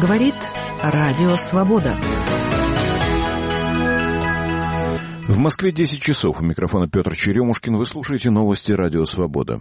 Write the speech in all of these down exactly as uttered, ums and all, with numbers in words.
Говорит Радио Свобода. В Москве десять часов. У микрофона Петр Черемушкин. Вы слушаете новости Радио Свобода.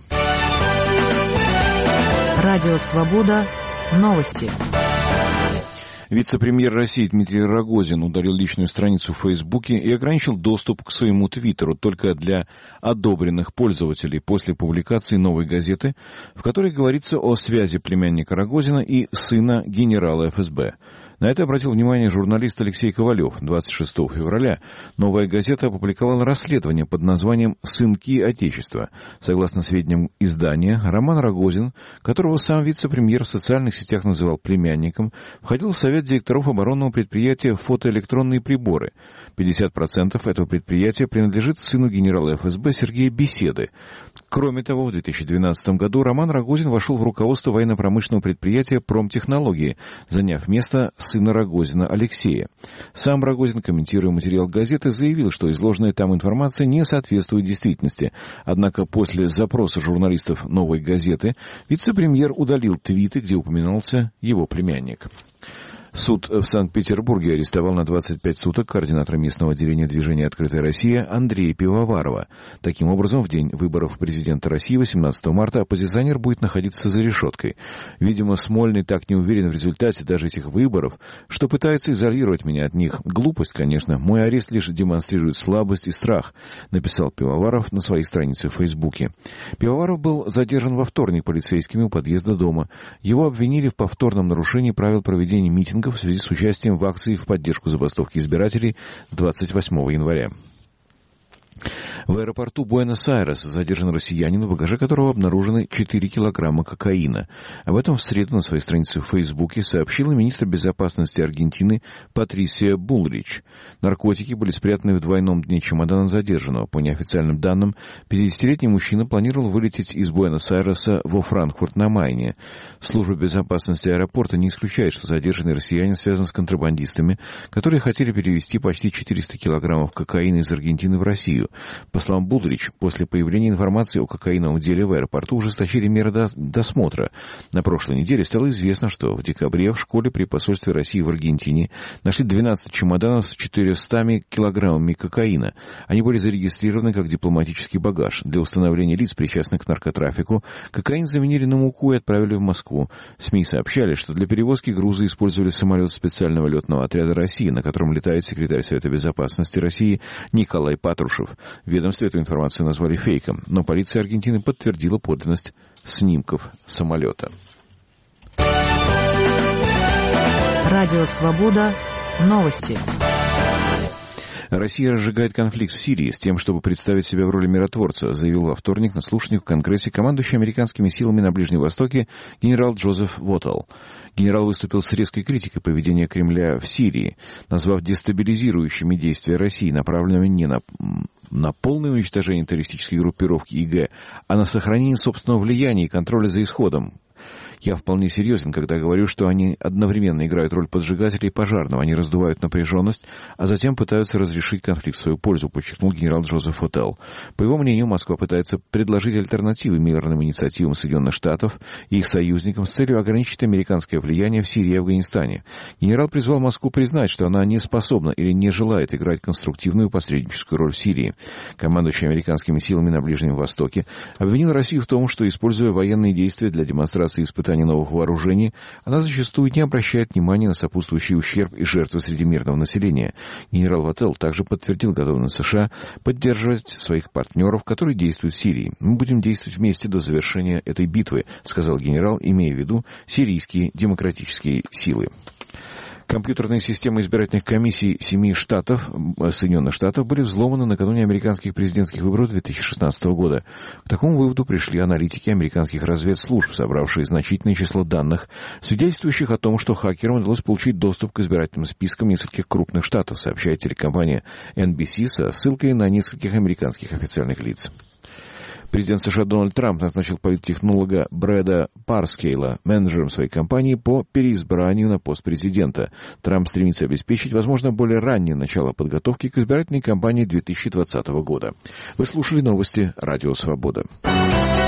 Радио Свобода. Новости. Вице-премьер России Дмитрий Рогозин удалил личную страницу в Фейсбуке и ограничил доступ к своему твиттеру только для одобренных пользователей после публикации «Новой газеты», в которой говорится о связи племянника Рогозина и сына генерала эф эс бэ. На это обратил внимание журналист Алексей Ковалев. двадцать шестого февраля «Новая газета» опубликовала расследование под названием «Сынки Отечества». Согласно сведениям издания, Роман Рогозин, которого сам вице-премьер в социальных сетях называл племянником, входил в совет директоров оборонного предприятия «Фотоэлектронные приборы». пятьдесят процентов этого предприятия принадлежит сыну генерала эф эс бэ Сергея Беседы. Кроме того, в две тысячи двенадцатом году Роман Рогозин вошел в руководство военно-промышленного предприятия «Промтехнологии», заняв место сына Рогозина Алексея. Сам Рогозин, комментируя материал газеты, заявил, что изложенная там информация не соответствует действительности. Однако после запроса журналистов «Новой газеты» вице-премьер удалил твиты, где упоминался его племянник. Суд в Санкт-Петербурге арестовал на двадцать пять суток координатора местного отделения движения «Открытая Россия» Андрея Пивоварова. Таким образом, в день выборов президента России восемнадцатого марта оппозиционер будет находиться за решеткой. Видимо, Смольный так не уверен в результате даже этих выборов, что пытается изолировать меня от них. Глупость, конечно. Мой арест лишь демонстрирует слабость и страх, написал Пивоваров на своей странице в Фейсбуке. Пивоваров был задержан во вторник полицейскими у подъезда дома. Его обвинили в повторном нарушении правил проведения митинга в связи с участием в акции в поддержку забастовки избирателей двадцать восьмого января. В аэропорту Буэнос-Айрес задержан россиянин, в багаже которого обнаружены четыре килограмма кокаина. Об этом в среду на своей странице в Фейсбуке сообщила министр безопасности Аргентины Патрисия Буллрич. Наркотики были спрятаны в двойном дне чемодана задержанного. По неофициальным данным, пятидесятилетний мужчина планировал вылететь из Буэнос-Айреса во Франкфурт на Майне. Служба безопасности аэропорта не исключает, что задержанный россиянин связан с контрабандистами, которые хотели перевезти почти четыреста килограммов кокаина из Аргентины в Россию. По словам Буллрич, после появления информации о кокаиновом деле в аэропорту ужесточили меры досмотра. На прошлой неделе стало известно, что в декабре в школе при посольстве России в Аргентине нашли двенадцать чемоданов с четырьмястами килограммами кокаина. Они были зарегистрированы как дипломатический багаж. Для установления лиц, причастных к наркотрафику, кокаин заменили на муку и отправили в Москву. СМИ сообщали, что для перевозки груза использовали самолет специального летного отряда России, на котором летает секретарь Совета безопасности России Николай Патрушев. В ведомстве эту информацию назвали фейком, но полиция Аргентины подтвердила подлинность снимков самолета. Радио Свобода. Новости. Россия разжигает конфликт в Сирии с тем, чтобы представить себя в роли миротворца, заявил во вторник на слушаниях в Конгрессе командующий американскими силами на Ближнем Востоке генерал Джозеф Воттелл. Генерал выступил с резкой критикой поведения Кремля в Сирии, назвав дестабилизирующими действия России, направленными не на на полное уничтожение террористической группировки И Г, а на сохранение собственного влияния и контроля за исходом. Я вполне серьезен, когда говорю, что они одновременно играют роль поджигателя и пожарного. Они раздувают напряженность, а затем пытаются разрешить конфликт в свою пользу, подчеркнул генерал Джозеф Воттелл. По его мнению, Москва пытается предложить альтернативы мирным инициативам Соединенных Штатов и их союзникам с целью ограничить американское влияние в Сирии и Афганистане. Генерал призвал Москву признать, что она не способна или не желает играть конструктивную посредническую роль в Сирии. Командующий американскими силами на Ближнем Востоке обвинил Россию в том, что, используя военные действия для демонстрации испытаний новых вооружений, она зачастую не обращает внимания на сопутствующий ущерб и жертвы среди мирного населения. Генерал Воттелл также подтвердил готовность США поддерживать своих партнеров, которые действуют в Сирии. «Мы будем действовать вместе до завершения этой битвы», сказал генерал, имея в виду сирийские демократические силы. Компьютерные системы избирательных комиссий семи штатов, Соединенных Штатов были взломаны накануне американских президентских выборов две тысячи шестнадцатого года. К такому выводу пришли аналитики американских разведслужб, собравшие значительное число данных, свидетельствующих о том, что хакерам удалось получить доступ к избирательным спискам нескольких крупных штатов, сообщает телекомпания эн би си со ссылкой на нескольких американских официальных лиц. Президент США Дональд Трамп назначил политтехнолога Брэда Парскейла менеджером своей компании по переизбранию на пост президента. Трамп стремится обеспечить, возможно, более раннее начало подготовки к избирательной кампании две тысячи двадцатого года. Вы слушали новости Радио Свобода.